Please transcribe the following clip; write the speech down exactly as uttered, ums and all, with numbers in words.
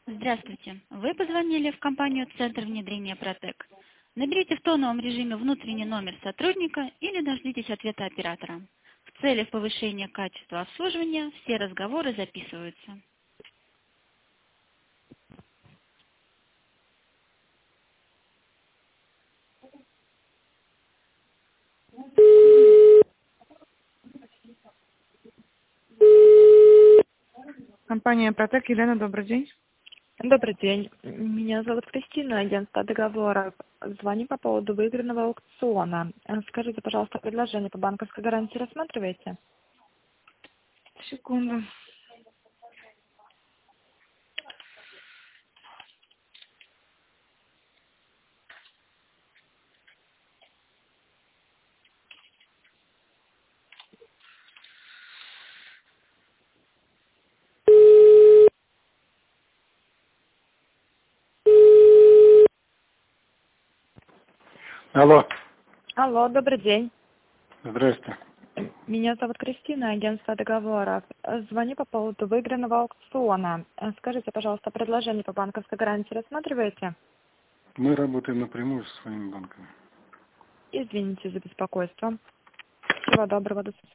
Здравствуйте. Вы позвонили в компанию «Центр внедрения Протек». Наберите в тоновом режиме внутренний номер сотрудника или дождитесь ответа оператора. В целях повышения качества обслуживания все разговоры записываются. Компания «Протек». Елена, добрый день. Добрый день. Меня зовут Кристина, агентство договоров. Звоню по поводу выигранного аукциона. Э, Скажите, пожалуйста, предложение по банковской гарантии рассматриваете? Секунду. Алло, Алло, добрый день. здрасте. Меня зовут Кристина, агентство договоров. Э, Звоню по поводу выигранного аукциона. Э, Скажите, пожалуйста, предложение по банковской гарантии рассматриваете? Мы работаем напрямую со своими банками. Извините за беспокойство. Всего доброго, до свидания.